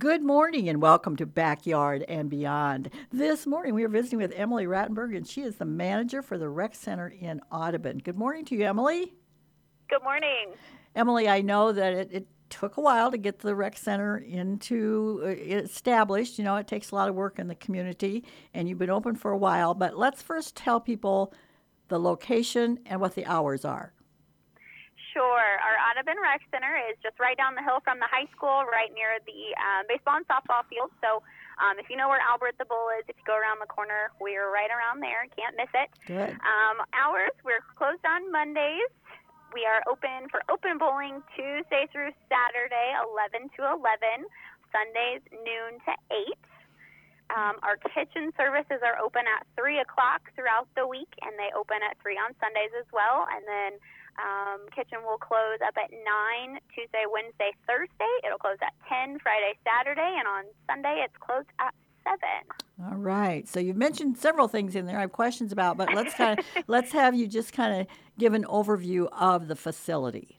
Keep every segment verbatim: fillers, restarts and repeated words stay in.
Good morning and welcome to Backyard and Beyond. This morning we are visiting with Emily Rattenberg, and she is the manager for the Rec Center in Audubon. Good morning to you, Emily. Good morning. Emily, I know that it, it took a while to get the Rec Center into uh, established. You know, it takes a lot of work in the community, and you've been open for a while. But let's first tell people the location and what the hours are. Sure. Our Audubon Rec Center is just right down the hill from the high school, right near the um, baseball and softball field. So um, if you know where Albert the Bull is, if you go around the corner, we're right around there. Can't miss it. Good. Um, hours, we're closed on Mondays. We are open for open bowling Tuesday through Saturday, eleven to eleven, Sundays noon to eight. Um, our kitchen services are open at three o'clock throughout the week, and they open at three on Sundays as well. And then um, kitchen will close up at nine Tuesday, Wednesday, Thursday. It'll close at ten Friday, Saturday, and on Sunday it's closed at seven. All right. So you've mentioned several things in there I have questions about, but let's kind of let's have you just kind of give an overview of the facility.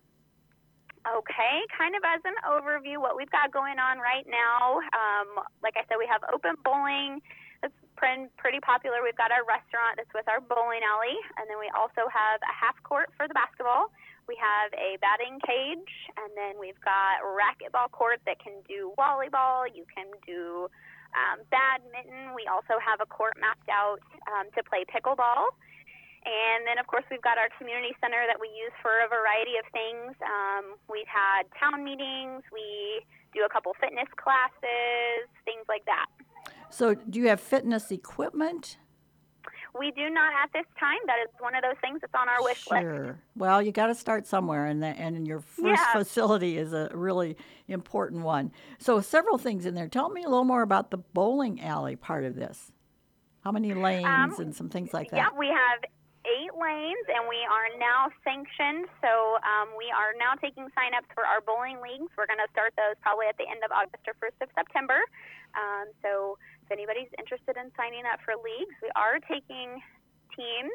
Okay, kind of as an overview, what we've got going on right now, um, like I said, we have open bowling. That's pretty popular. We've got our restaurant that's with our bowling alley, and then we also have a half court for the basketball. We have a batting cage, and then we've got a racquetball court that can do volleyball. You can do um, badminton. We also have a court mapped out um, to play pickleball. And then, of course, we've got our community center that we use for a variety of things. Um, we've had town meetings. We do a couple fitness classes, things like that. So do you have fitness equipment? We do not at this time. That is one of those things that's on our wish sure. list. Sure. Well, you got to start somewhere, and, the, and your first yeah. facility is a really important one. So several things in there. Tell me a little more about the bowling alley part of this. How many lanes um, and some things like that? Yeah, we have eight lanes, and we are now sanctioned. So um, we are now taking sign-ups for our bowling leagues. We're going to start those probably at the end of August or first of September. Um, so if anybody's interested in signing up for leagues, we are taking teams.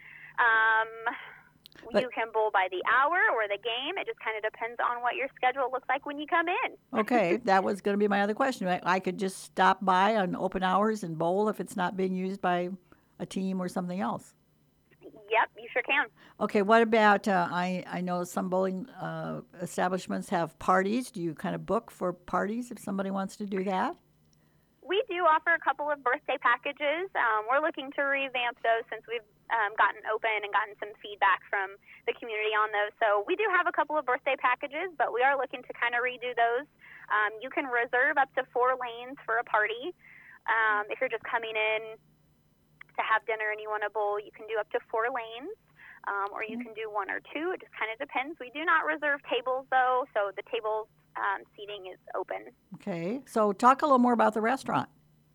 Um, But, you can bowl by the hour or the game. It just kind of depends on what your schedule looks like when you come in. Okay, that was going to be my other question. I, I could just stop by on open hours and bowl if it's not being used by a team or something else. Yep, you sure can. Okay, what about, uh, I, I know some bowling uh, establishments have parties. Do you kind of book for parties if somebody wants to do that? We do offer a couple of birthday packages. Um, we're looking to revamp those since we've um, gotten open and gotten some feedback from the community on those. So we do have a couple of birthday packages, but we are looking to kind of redo those. Um, you can reserve up to four lanes for a party. Um, if you're just coming in to have dinner and you want to bowl, you can do up to four lanes, um, or you can do one or two. It just kind of depends. We do not reserve tables, though, so the tables um, seating is open. Okay, so talk a little more about the restaurant.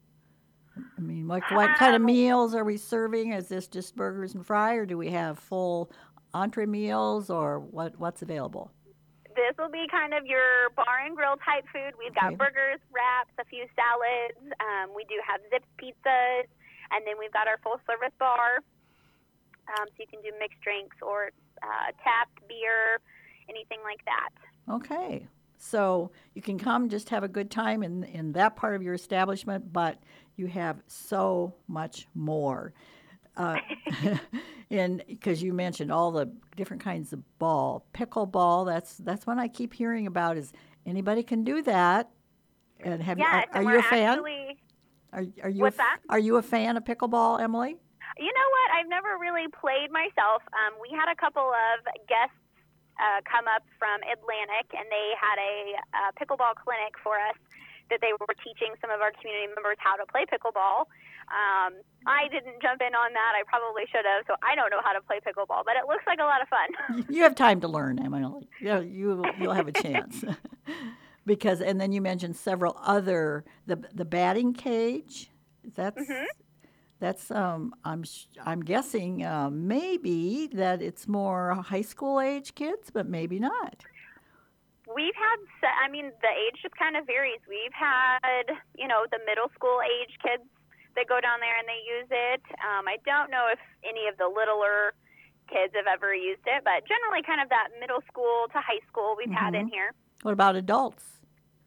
I mean, what, what kind of meals are we serving? Is this just burgers and fry, or do we have full entree meals, or what? what's available? This will be kind of your bar and grill type food. We've got Okay. burgers, wraps, a few salads. Um, we do have Zips pizzas. And then we've got our full-service bar, um, so you can do mixed drinks or uh, tapped beer, anything like that. Okay, so you can come just have a good time in, in that part of your establishment, but you have so much more. Uh, and because you mentioned all the different kinds of ball, pickleball, that's that's one I keep hearing about. Is anybody can do that? And have yes, you, are, and are we're you a fan? actually, Are, are you What's a, that? Are you a fan of pickleball, Emily? You know what? I've never really played myself. Um, we had a couple of guests uh, come up from Atlantic, and they had a uh, pickleball clinic for us that they were teaching some of our community members how to play pickleball. Um, I didn't jump in on that. I probably should have, so I don't know how to play pickleball, but it looks like a lot of fun. You have time to learn, Emily. You, you, you'll have a chance. Because, and then you mentioned several other, the the batting cage. That's Mm-hmm. that's um I'm sh- I'm guessing uh, maybe that it's more high school age kids, but maybe not. We've had, se- I mean, the age just kind of varies. We've had, you know, the middle school age kids that go down there and they use it. Um, I don't know if any of the littler kids have ever used it, but generally kind of that middle school to high school we've had in here. What about adults?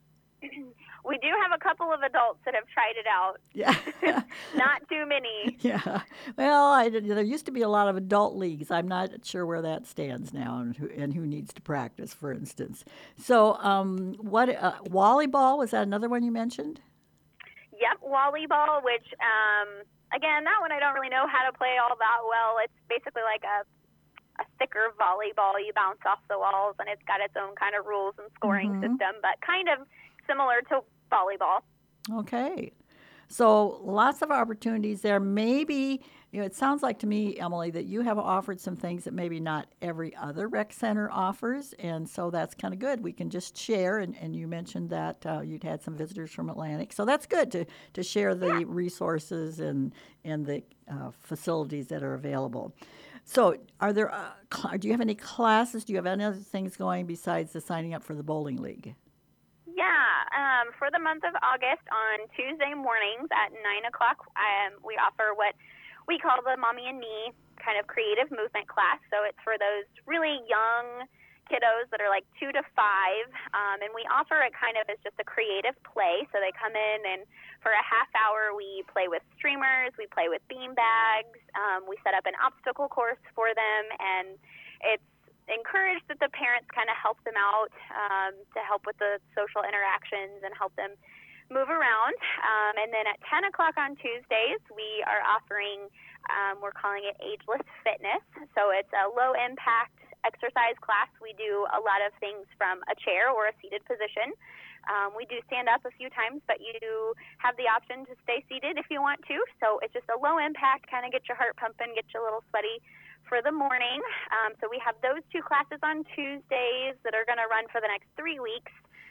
We do have a couple of adults that have tried it out. Yeah. Not too many. Yeah. Well, I, did- there used to be a lot of adult leagues. I'm not sure where that stands now and who, and who needs to practice, for instance. So, um, what, uh, volleyball, was that another one you mentioned? Yep, volleyball, which, um, again, that one I don't really know how to play all that well. It's basically like a, a thicker volleyball. You bounce off the walls, and it's got its own kind of rules and scoring Mm-hmm. system, but kind of similar to volleyball. Okay. So lots of opportunities there. Maybe, you know, it sounds like to me, Emily, that you have offered some things that maybe not every other rec center offers. And so that's kind of good. We can just share. And, and you mentioned that uh, you'd had some visitors from Atlantic. So that's good to, to share the Yeah. resources and, and the uh, facilities that are available. So are there, uh, cl- do you have any classes? Do you have any other things going besides the signing up for the bowling league? Yeah, um, for the month of August on Tuesday mornings at nine o'clock, um, we offer what we call the Mommy and Me kind of creative movement class. So it's for those really young kiddos that are like two to five, um, and we offer it kind of as just a creative play. So they come in, and for a half hour, we play with streamers, we play with bean bags, um, we set up an obstacle course for them, and it's encouraged that the parents kind of help them out um, to help with the social interactions and help them move around. Um, and then at ten o'clock on Tuesdays, we are offering, um, we're calling it Ageless Fitness. So it's a low impact exercise class. We do a lot of things from a chair or a seated position. Um, we do stand up a few times, but you have the option to stay seated if you want to. So it's just a low impact, kind of get your heart pumping, get you a little sweaty for the morning. Um, so we have those two classes on Tuesdays that are going to run for the next three weeks.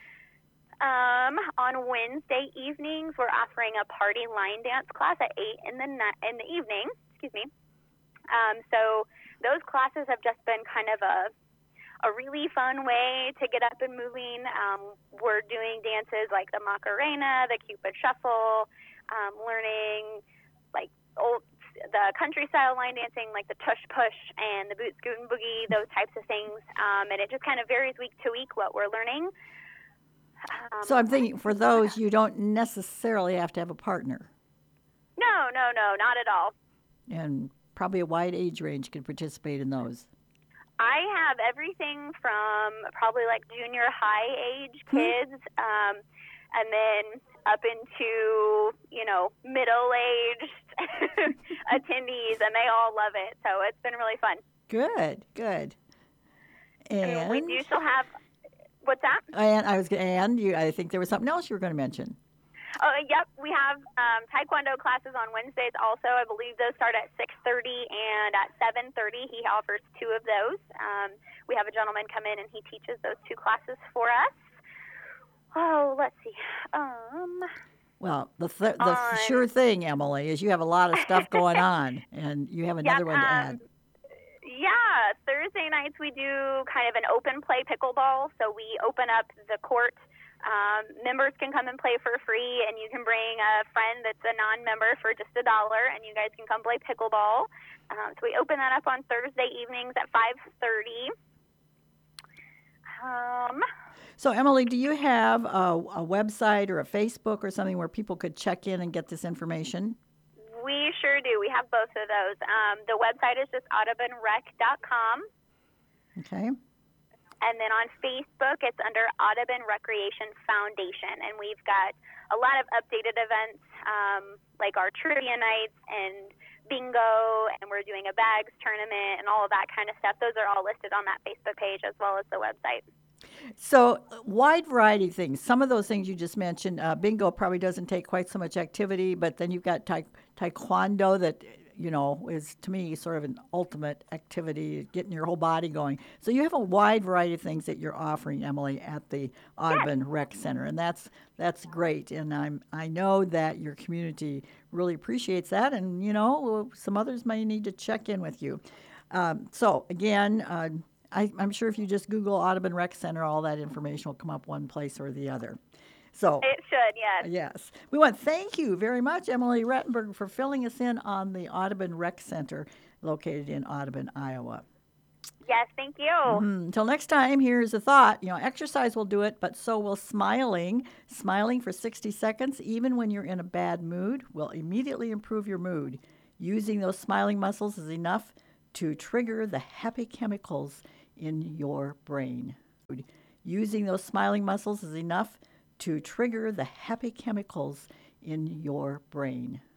Um, on Wednesday evenings, we're offering a party line dance class at eight in the ni- in the evening. Excuse me. Um, so those classes have just been kind of a a really fun way to get up and moving. Um, we're doing dances like the Macarena, the Cupid Shuffle, um, learning like old the country style line dancing, like the tush push and the boot scoot and boogie, those types of things. Um, and it just kind of varies week to week what we're learning. Um, So I'm thinking for those, you don't necessarily have to have a partner. no, no, no, not at all. And probably a wide age range could participate in those. I have everything from probably like junior high age kids, um, and then up into, you know, middle aged attendees, and they all love it. So it's been really fun. Good, good. And we And do still have, what's that? and I was gonna- and you, I think there was something else you were going to mention. Oh, yep. We have um, Taekwondo classes on Wednesdays also. I believe those start at six thirty, and at seven thirty he offers two of those. Um, we have a gentleman come in, and he teaches those two classes for us. Oh, let's see. Um, Well, the th- the on, sure thing, Emily, is you have a lot of stuff going on, and you have another yep, one to um, add. yeah, Thursday nights we do kind of an open play pickleball. So we open up the court. Um, members can come and play for free, and you can bring a friend that's a non-member for just a dollar, and you guys can come play pickleball. Um, so we open that up on Thursday evenings at five thirty. Um, So, Emily, do you have a, a website or a Facebook or something where people could check in and get this information? we sure do. We have both of those. Um, the website is just audubon rec dot com. Okay. And then on Facebook, it's under Audubon Recreation Foundation. And we've got a lot of updated events, um, like our trivia nights and bingo, and we're doing a bags tournament and all of that kind of stuff. Those are all listed on that Facebook page as well as the website. So, wide variety of things. Some of those things you just mentioned, uh, bingo probably doesn't take quite so much activity, but then you've got tai- taekwondo that, you know, is to me sort of an ultimate activity, getting your whole body going. So you have a wide variety of things that you're offering, Emily, at the Audubon Rec Center, and that's that's great. And I'm I know that your community really appreciates that, and you know, some others may need to check in with you. Um, so again. Uh, I, I'm sure if you just Google Audubon Rec Center, all that information will come up one place or the other. So, It should, yes. yes. We want to thank you very much, Emily Rettenberg, for filling us in on the Audubon Rec Center located in Audubon, Iowa. Yes, thank you. Mm, Until next time, here's a thought. You know, exercise will do it, but so will smiling. Smiling for sixty seconds, even when you're in a bad mood, will immediately improve your mood. Using those smiling muscles is enough to trigger the happy chemicals in your brain. Using those smiling muscles is enough to trigger the happy chemicals in your brain.